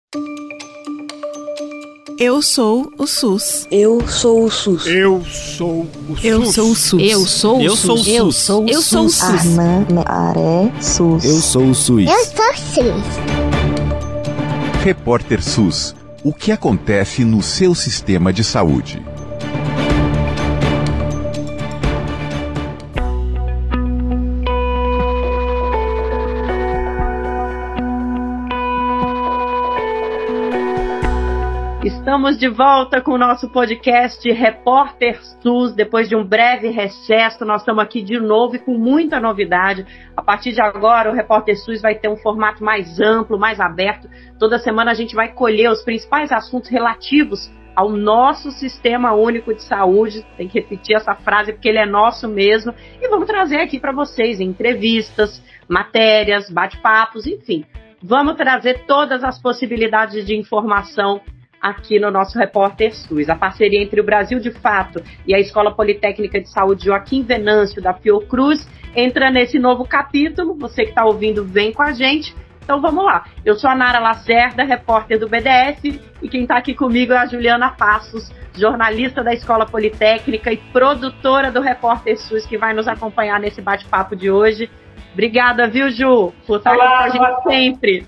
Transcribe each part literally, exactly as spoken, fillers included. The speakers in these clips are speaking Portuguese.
Eu sou o SUS. Eu sou o SUS. Eu sou o SUS. Eu sou o SUS. Eu sou o Eu sou o SUS. SUS. Eu sou o Eu sou o SUS. SUS. Armã, Aré, SUS. Eu sou o SUS. Eu sou o SUS. Repórter SUS. O que acontece no seu sistema de saúde? Estamos de volta com o nosso podcast Repórter SUS. Depois de um breve recesso, nós estamos aqui de novo e com muita novidade. A partir de agora, o Repórter SUS vai ter um formato mais amplo, mais aberto. Toda semana a gente vai colher os principais assuntos relativos ao nosso Sistema Único de Saúde. Tem que repetir essa frase porque ele é nosso mesmo. E vamos trazer aqui para vocês entrevistas, matérias, bate-papos, enfim. Vamos trazer todas as possibilidades de informação aqui no nosso Repórter SUS. A parceria entre o Brasil de Fato e a Escola Politécnica de Saúde Joaquim Venâncio da Fiocruz entra nesse novo capítulo. Você que está ouvindo, vem com a gente. Então vamos lá. Eu sou a Nara Lacerda, repórter do B D F, e quem está aqui comigo é a Juliana Passos, jornalista da Escola Politécnica e produtora do Repórter SUS, que vai nos acompanhar nesse bate-papo de hoje. Obrigada, viu, Ju, por estar aqui com a gente sempre.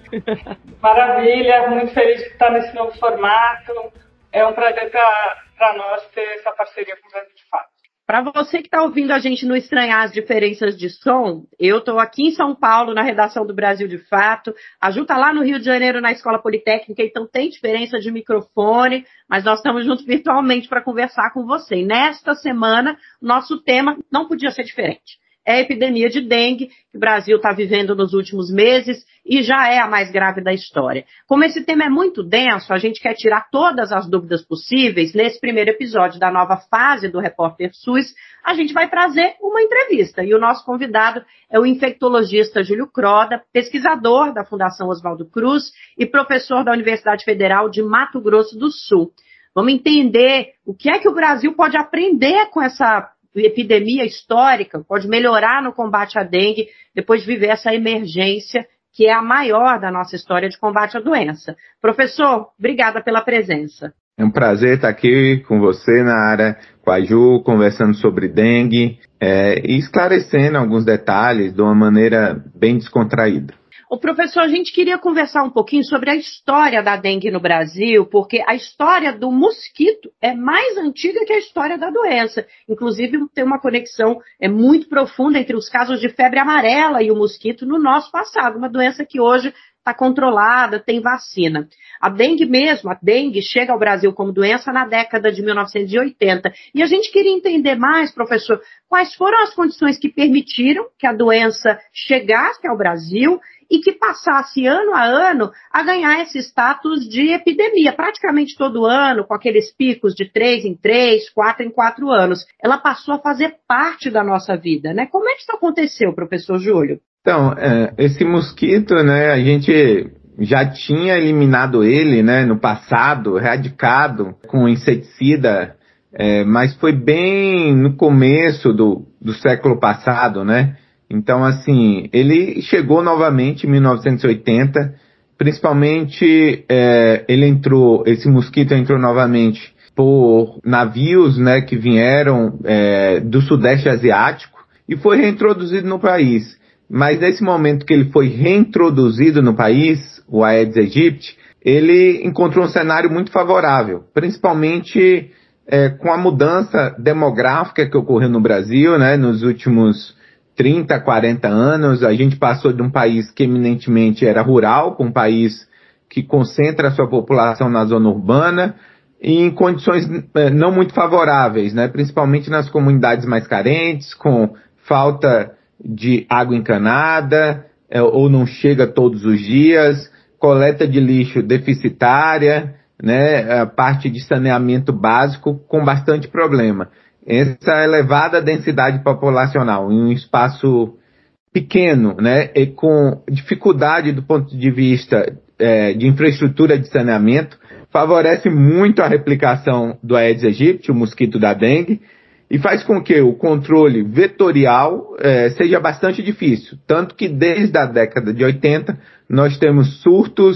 Maravilha, muito feliz de estar nesse novo formato. É um prazer para nós ter essa parceria com o Brasil de Fato. Para você que está ouvindo a gente não estranhar as diferenças de som, eu estou aqui em São Paulo, na redação do Brasil de Fato. A Ju está lá no Rio de Janeiro, na Escola Politécnica, então tem diferença de microfone, mas nós estamos juntos virtualmente para conversar com você. E nesta semana, nosso tema não podia ser diferente. É a epidemia de dengue que o Brasil está vivendo nos últimos meses e já é a mais grave da história. Como esse tema é muito denso, a gente quer tirar todas as dúvidas possíveis. Nesse primeiro episódio da nova fase do Repórter SUS, a gente vai trazer uma entrevista. E o nosso convidado é o infectologista Júlio Croda, pesquisador da Fundação Oswaldo Cruz e professor da Universidade Federal de Mato Grosso do Sul. Vamos entender o que é que o Brasil pode aprender com essa epidemia histórica, pode melhorar no combate à dengue depois de viver essa emergência que é a maior da nossa história de combate à doença. Professor, obrigada pela presença. É um prazer estar aqui com você, Nara, com a Ju, conversando sobre dengue é, e esclarecendo alguns detalhes de uma maneira bem descontraída. O professor, a gente queria conversar um pouquinho sobre a história da dengue no Brasil, porque a história do mosquito é mais antiga que a história da doença. Inclusive, tem uma conexão é, muito profunda entre os casos de febre amarela e o mosquito no nosso passado, uma doença que hoje está controlada, tem vacina. A dengue mesmo, a dengue chega ao Brasil como doença na década de mil novecentos e oitenta. E a gente queria entender mais, professor, quais foram as condições que permitiram que a doença chegasse ao Brasil e que passasse ano a ano a ganhar esse status de epidemia, praticamente todo ano, com aqueles picos de três em três, quatro em quatro anos. Ela passou a fazer parte da nossa vida, né? Como é que isso aconteceu, professor Júlio? Então, esse mosquito, né, a gente já tinha eliminado ele, né, no passado, erradicado com inseticida, é, mas foi bem no começo do, do século passado, né? Então, assim, ele chegou novamente em mil novecentos e oitenta, principalmente é, ele entrou, esse mosquito entrou novamente por navios, né, que vieram é, do Sudeste Asiático e foi reintroduzido no país. Mas nesse momento que ele foi reintroduzido no país, o Aedes aegypti, ele encontrou um cenário muito favorável, principalmente é, com a mudança demográfica que ocorreu no Brasil, né, nos últimos trinta, quarenta anos. A gente passou de um país que eminentemente era rural, para um país que concentra a sua população na zona urbana, e em condições é, não muito favoráveis, né, principalmente nas comunidades mais carentes, com falta de água encanada, é, ou não chega todos os dias, coleta de lixo deficitária, né, a parte de saneamento básico com bastante problema. Essa elevada densidade populacional em um espaço pequeno, né, e com dificuldade do ponto de vista é, de infraestrutura de saneamento, favorece muito a replicação do Aedes aegypti, o mosquito da dengue, e faz com que o controle vetorial é, seja bastante difícil. Tanto que desde a década de oitenta nós temos surtos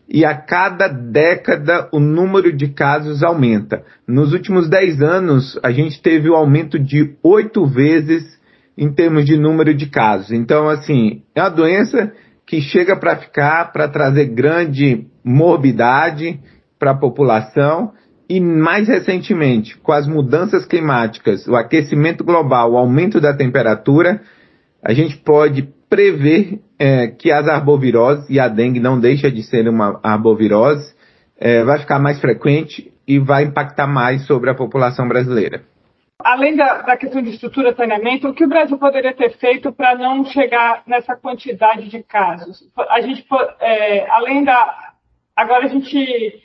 e a cada década o número de casos aumenta. Nos últimos dez anos, a gente teve um aumento de oito vezes em termos de número de casos. Então, assim, é uma doença que chega para ficar, para trazer grande morbidade para a população e, mais recentemente, com as mudanças climáticas, o aquecimento global, o aumento da temperatura, a gente pode prever é, que as arboviroses, e a dengue não deixa de ser uma arbovirose, é, vai ficar mais frequente e vai impactar mais sobre a população brasileira. Além da, da questão de estrutura de saneamento, o que o Brasil poderia ter feito para não chegar nessa quantidade de casos? A gente, é, além da... Agora a gente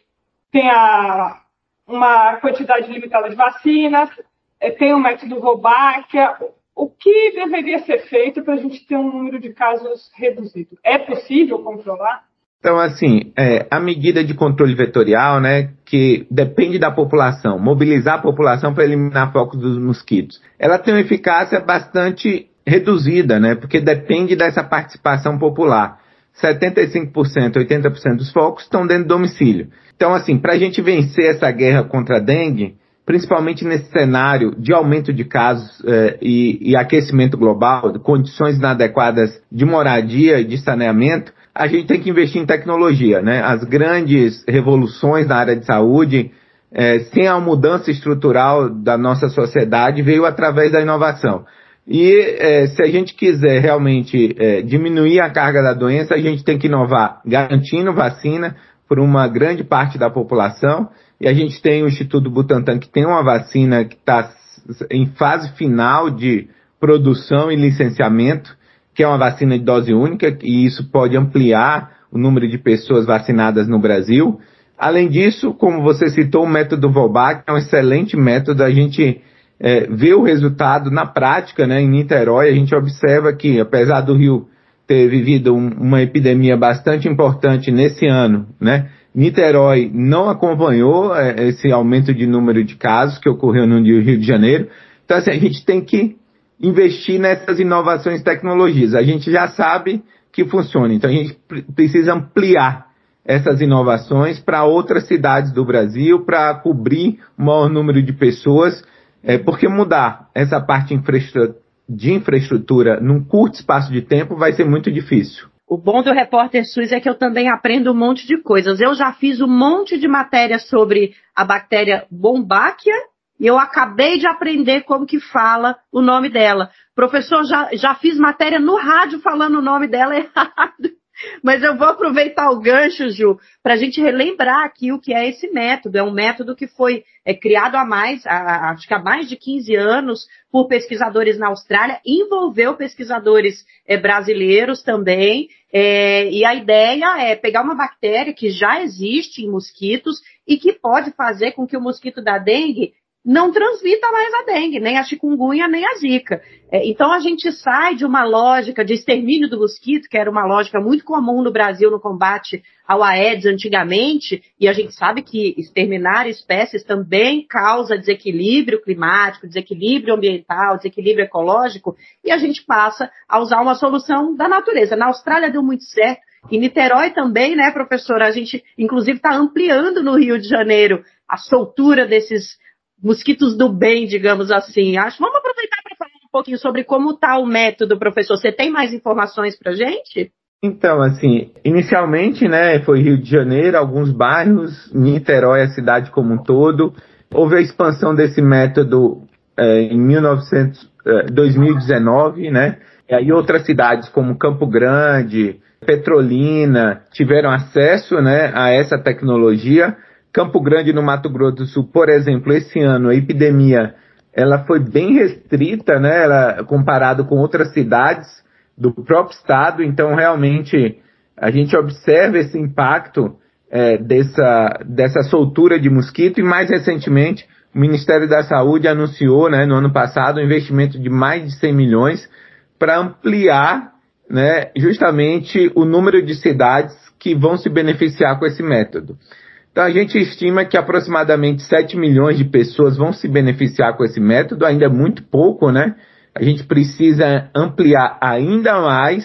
tem a, uma quantidade limitada de vacinas, é, tem o método Wolbachia. O que deveria ser feito para a gente ter um número de casos reduzido? É possível controlar? Então, assim, é, a medida de controle vetorial, né, que depende da população, mobilizar a população para eliminar focos dos mosquitos, ela tem uma eficácia bastante reduzida, né, porque depende dessa participação popular. setenta e cinco por cento, oitenta por cento dos focos estão dentro do domicílio. Então, assim, para a gente vencer essa guerra contra a dengue, principalmente nesse cenário de aumento de casos eh, e, e aquecimento global, de condições inadequadas de moradia e de saneamento, a gente tem que investir em tecnologia, né? As grandes revoluções na área de saúde, eh, sem a mudança estrutural da nossa sociedade, veio através da inovação. E eh, se a gente quiser realmente eh, diminuir a carga da doença, a gente tem que inovar, garantindo vacina por uma grande parte da população. E a gente tem o Instituto Butantan, que tem uma vacina que está em fase final de produção e licenciamento, que é uma vacina de dose única, e isso pode ampliar o número de pessoas vacinadas no Brasil. Além disso, como você citou, o método Wolbachia é um excelente método. A gente é, vê o resultado na prática, né? Em Niterói, a gente observa que, apesar do Rio ter vivido um, uma epidemia bastante importante nesse ano, né? Niterói não acompanhou é, esse aumento de número de casos que ocorreu no Rio de Janeiro. Então, assim, a gente tem que investir nessas inovações e tecnologias. A gente já sabe que funciona, então a gente precisa ampliar essas inovações para outras cidades do Brasil, para cobrir o maior número de pessoas, é, porque mudar essa parte infraestrutura, de infraestrutura num curto espaço de tempo vai ser muito difícil. O bom do Repórter SUS é que eu também aprendo um monte de coisas. Eu já fiz um monte de matéria sobre a bactéria Wolbachia e eu acabei de aprender como que fala o nome dela. Professor, já, já fiz matéria no rádio falando o nome dela errado. Mas eu vou aproveitar o gancho, Ju, para a gente relembrar aqui o que é esse método. É um método que foi é, criado há mais, há, acho que há mais de quinze anos, por pesquisadores na Austrália, envolveu pesquisadores é, brasileiros também, é, e a ideia é pegar uma bactéria que já existe em mosquitos e que pode fazer com que o mosquito da dengue não transmita mais a dengue, nem a chikungunya, nem a zika. É, então a gente sai de uma lógica de extermínio do mosquito, que era uma lógica muito comum no Brasil no combate ao Aedes antigamente, e a gente sabe que exterminar espécies também causa desequilíbrio climático, desequilíbrio ambiental, desequilíbrio ecológico, e a gente passa a usar uma solução da natureza. Na Austrália deu muito certo, em Niterói também, né, professora? A gente, inclusive, está ampliando no Rio de Janeiro a soltura desses mosquitos do bem, digamos assim. Acho. Vamos aproveitar para falar um pouquinho sobre como está o método, professor. Você tem mais informações para a gente? Então, assim, inicialmente, né, foi Rio de Janeiro, alguns bairros, Niterói, a cidade como um todo. Houve a expansão desse método é, em mil e novecentos, é, dois mil e dezenove, né? E aí outras cidades como Campo Grande, Petrolina, tiveram acesso, né, a essa tecnologia. Campo Grande, no Mato Grosso do Sul, por exemplo, esse ano a epidemia ela foi bem restrita, né, ela, comparado com outras cidades do próprio estado. Então, realmente, a gente observa esse impacto é, dessa, dessa soltura de mosquito. E, mais recentemente, o Ministério da Saúde anunciou, né, no ano passado, um investimento de mais de cem milhões para ampliar, né, justamente o número de cidades que vão se beneficiar com esse método. Então, a gente estima que aproximadamente sete milhões de pessoas vão se beneficiar com esse método, ainda é muito pouco, né? A gente precisa ampliar ainda mais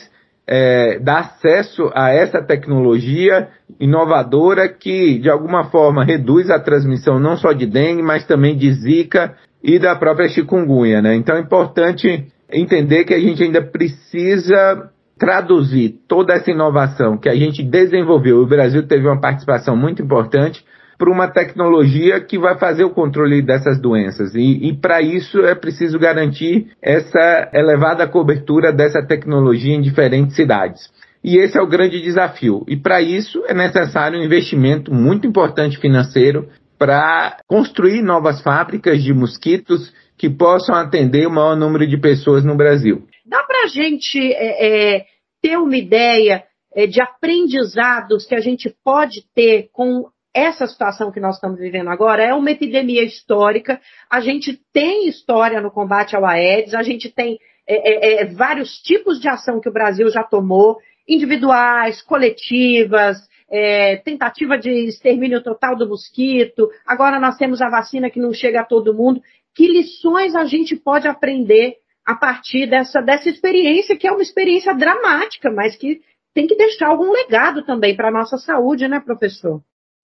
é, dar acesso a essa tecnologia inovadora que, de alguma forma, reduz a transmissão não só de dengue, mas também de zika e da própria chikungunya, né? Então é importante entender que a gente ainda precisa traduzir toda essa inovação que a gente desenvolveu, o Brasil teve uma participação muito importante, para uma tecnologia que vai fazer o controle dessas doenças. E, e para isso é preciso garantir essa elevada cobertura dessa tecnologia em diferentes cidades. E esse é o grande desafio. E para isso é necessário um investimento muito importante financeiro para construir novas fábricas de mosquitos que possam atender o maior número de pessoas no Brasil. Dá para a gente é, é, ter uma ideia é, de aprendizados que a gente pode ter com essa situação que nós estamos vivendo agora? É uma epidemia histórica, a gente tem história no combate ao Aedes, a gente tem é, é, vários tipos de ação que o Brasil já tomou, individuais, coletivas, é, tentativa de extermínio total do mosquito, agora nós temos a vacina que não chega a todo mundo. Que lições a gente pode aprender a partir dessa, dessa experiência, que é uma experiência dramática, mas que tem que deixar algum legado também para a nossa saúde, né, professor?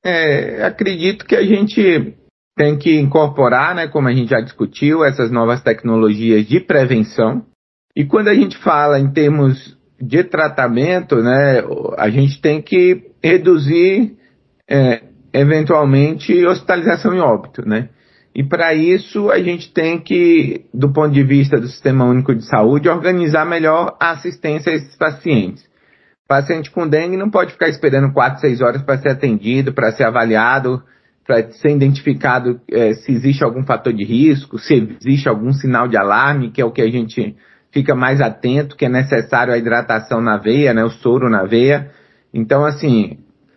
É, acredito que a gente tem que incorporar, né, como a gente já discutiu, essas novas tecnologias de prevenção. E quando a gente fala em termos de tratamento, né, a gente tem que reduzir, é, eventualmente, hospitalização e óbito, né? E para isso a gente tem que, do ponto de vista do Sistema Único de Saúde, organizar melhor a assistência a esses pacientes. Paciente com dengue não pode ficar esperando quatro, seis horas para ser atendido, para ser avaliado, para ser identificado é, se existe algum fator de risco, se existe algum sinal de alarme, que é o que a gente fica mais atento, que é necessário a hidratação na veia, né, o soro na veia. Então, assim,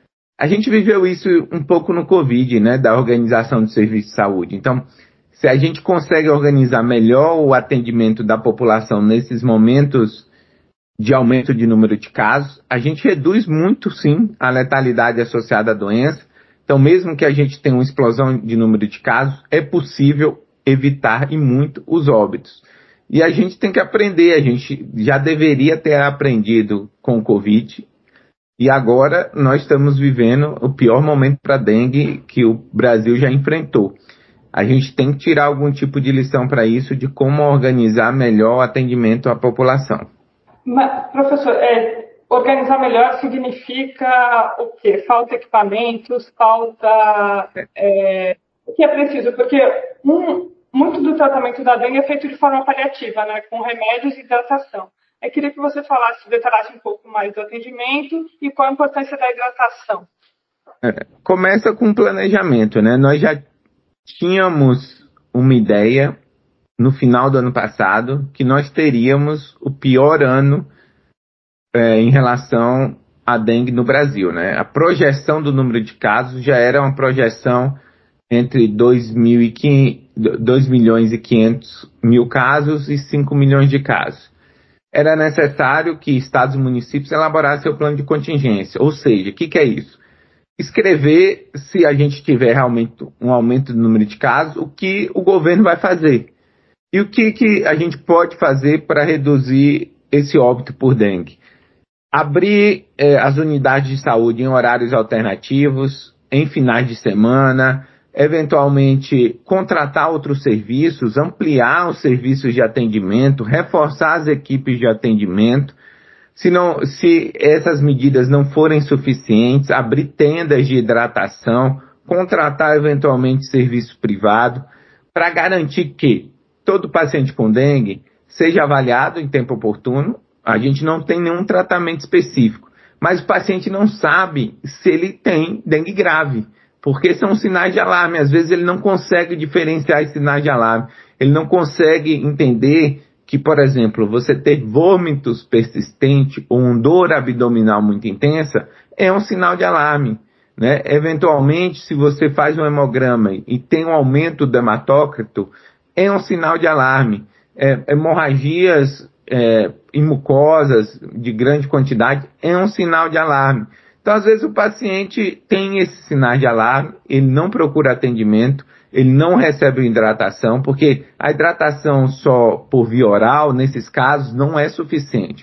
a gente viveu isso um pouco no Covid, né, da organização do serviço de saúde. Então, se a gente consegue organizar melhor o atendimento da população nesses momentos de aumento de número de casos, a gente reduz muito, sim, a letalidade associada à doença. Então, mesmo que a gente tenha uma explosão de número de casos, é possível evitar e muito os óbitos. E a gente tem que aprender, a gente já deveria ter aprendido com o Covid, e agora nós estamos vivendo o pior momento para a dengue que o Brasil já enfrentou. A gente tem que tirar algum tipo de lição para isso, de como organizar melhor o atendimento à população. Mas, professor, é, organizar melhor significa o quê? Falta equipamentos, falta... É, o que é preciso? Porque um, muito do tratamento da dengue é feito de forma paliativa, né, com remédios e hidratação. Eu queria que você falasse, detalhasse um pouco mais do atendimento e qual a importância da hidratação. É, começa com planejamento, né? Nós já tínhamos uma ideia no final do ano passado, que nós teríamos o pior ano é, em relação à dengue no Brasil, né? A projeção do número de casos já era uma projeção entre dois milhões e quinhentos mil casos e cinco milhões de casos. Era necessário que estados e municípios elaborassem o plano de contingência, ou seja, o que, que é isso? Escrever, se a gente tiver realmente um aumento do número de casos, o que o governo vai fazer. E o que, que a gente pode fazer para reduzir esse óbito por dengue? Abrir eh, as unidades de saúde em horários alternativos, em finais de semana, eventualmente contratar outros serviços, ampliar os serviços de atendimento, reforçar as equipes de atendimento. Se, não, se essas medidas não forem suficientes, abrir tendas de hidratação, contratar eventualmente serviço privado, para garantir que todo paciente com dengue seja avaliado em tempo oportuno. A gente não tem nenhum tratamento específico, mas o paciente não sabe se ele tem dengue grave, porque são sinais de alarme. Às vezes ele não consegue diferenciar esses sinais de alarme, ele não consegue entender que, por exemplo, você ter vômitos persistentes ou uma dor abdominal muito intensa é um sinal de alarme, né? Eventualmente, se você faz um hemograma e tem um aumento do hematócrito, é um sinal de alarme. É, hemorragias é, em mucosas de grande quantidade é um sinal de alarme. Então, às vezes, o paciente tem esses sinais de alarme, ele não procura atendimento, ele não recebe hidratação, porque a hidratação só por via oral, nesses casos, não é suficiente. O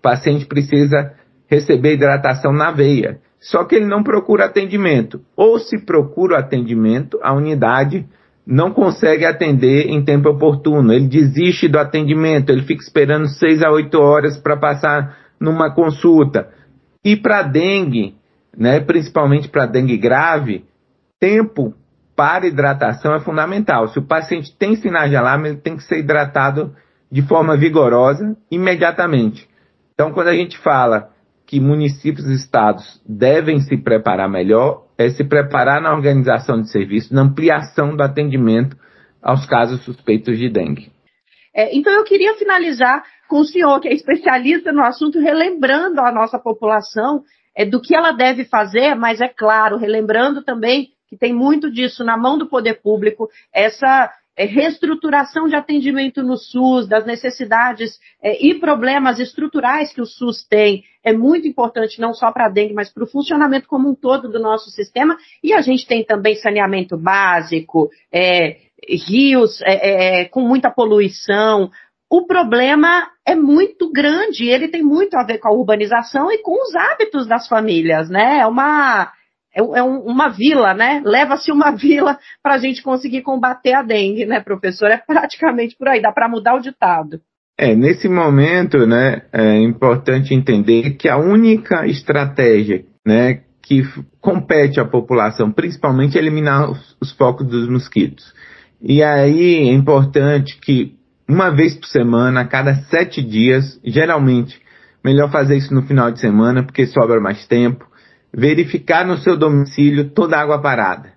paciente precisa receber hidratação na veia. Só que ele não procura atendimento. Ou se procura atendimento, a unidade não consegue atender em tempo oportuno. Ele desiste do atendimento, ele fica esperando seis a oito horas para passar numa consulta. E para dengue, né, principalmente para dengue grave, tempo para hidratação é fundamental. Se o paciente tem sinais de alarme, ele tem que ser hidratado de forma vigorosa, imediatamente. Então, quando a gente fala que municípios e estados devem se preparar melhor, é se preparar na organização de serviços, na ampliação do atendimento aos casos suspeitos de dengue. É, então, eu queria finalizar com o senhor, que é especialista no assunto, relembrando a nossa população é, do que ela deve fazer, mas, é claro, relembrando também que tem muito disso na mão do poder público, essa é, reestruturação de atendimento no SUS, das necessidades é, e problemas estruturais que o SUS tem, é muito importante não só para a dengue, mas para o funcionamento como um todo do nosso sistema. E a gente tem também saneamento básico, é, rios é, é, com muita poluição. O problema é muito grande, ele tem muito a ver com a urbanização e com os hábitos das famílias, né? É uma... É uma vila, né? Leva-se uma vila para a gente conseguir combater a dengue, né, professor? É praticamente por aí, dá para mudar o ditado. É, nesse momento, né, é importante entender que a única estratégia, né, que compete à população, principalmente, é eliminar os, os focos dos mosquitos. E aí é importante que, uma vez por semana, a cada sete dias, geralmente, melhor fazer isso no final de semana, porque sobra mais tempo, verificar no seu domicílio toda a água parada.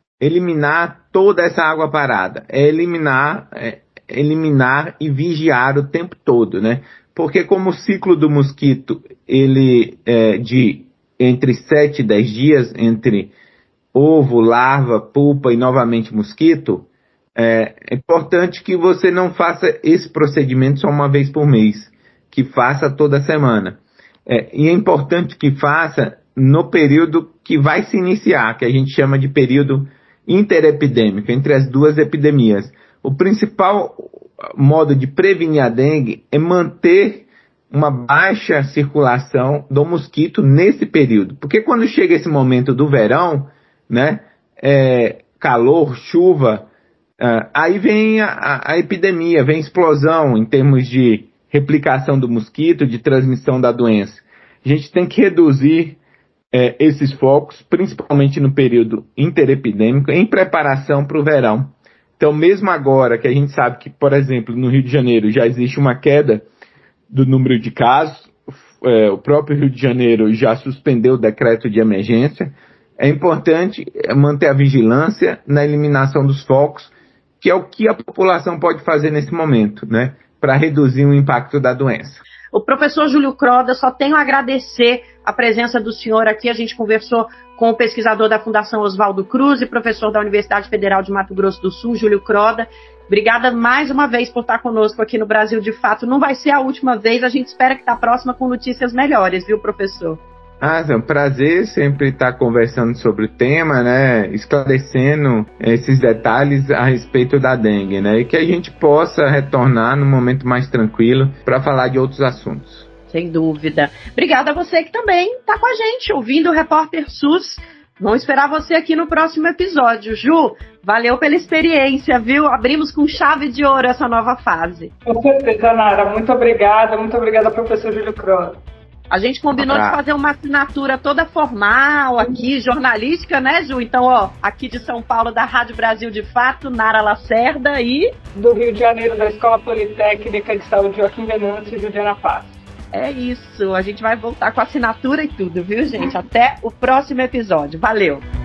Eliminar toda essa água parada. É eliminar, é, eliminar e vigiar o tempo todo, né? Porque como o ciclo do mosquito, ele é de entre sete e dez dias, entre ovo, larva, pulpa e novamente mosquito, é, é importante que você não faça esse procedimento só uma vez por mês, que faça toda semana. É, e é importante que faça no período que vai se iniciar, que a gente chama de período interepidêmico, entre as duas epidemias. O principal modo de prevenir a dengue é manter uma baixa circulação do mosquito nesse período. Porque quando chega esse momento do verão, né, é, calor, chuva, uh, aí vem a, a epidemia, vem a explosão em termos de replicação do mosquito, de transmissão da doença. A gente tem que reduzir É, esses focos, principalmente no período interepidêmico, em preparação para o verão. Então, mesmo agora que a gente sabe que, por exemplo, no Rio de Janeiro já existe uma queda do número de casos, é, o próprio Rio de Janeiro já suspendeu o decreto de emergência, é importante manter a vigilância na eliminação dos focos, que é o que a população pode fazer nesse momento, né, para reduzir o impacto da doença. O professor Júlio Croda, só tenho a agradecer a presença do senhor aqui. A gente conversou com o pesquisador da Fundação Oswaldo Cruz e professor da Universidade Federal de Mato Grosso do Sul, Júlio Croda. Obrigada mais uma vez por estar conosco aqui no Brasil de Fato. Não vai ser a última vez, a gente espera que está próxima com notícias melhores, viu, professor? Ah, é um prazer sempre estar conversando sobre o tema, né, esclarecendo esses detalhes a respeito da dengue, né, e que a gente possa retornar num momento mais tranquilo para falar de outros assuntos. Sem dúvida. Obrigada a você que também está com a gente, ouvindo o Repórter SUS. Vamos esperar você aqui no próximo episódio. Ju, valeu pela experiência, viu? Abrimos com chave de ouro essa nova fase. Com certeza, Nara. Muito obrigada. Muito obrigada, professor Júlio Croda. A gente combinou ah. de fazer uma assinatura toda formal aqui, jornalística, né, Ju? Então, ó, aqui de São Paulo, da Rádio Brasil de Fato, Nara Lacerda e... do Rio de Janeiro, da Escola Politécnica de Saúde Joaquim Venâncio e Juliana Paz. É isso, a gente vai voltar com assinatura e tudo, viu, gente? Até o próximo episódio. Valeu!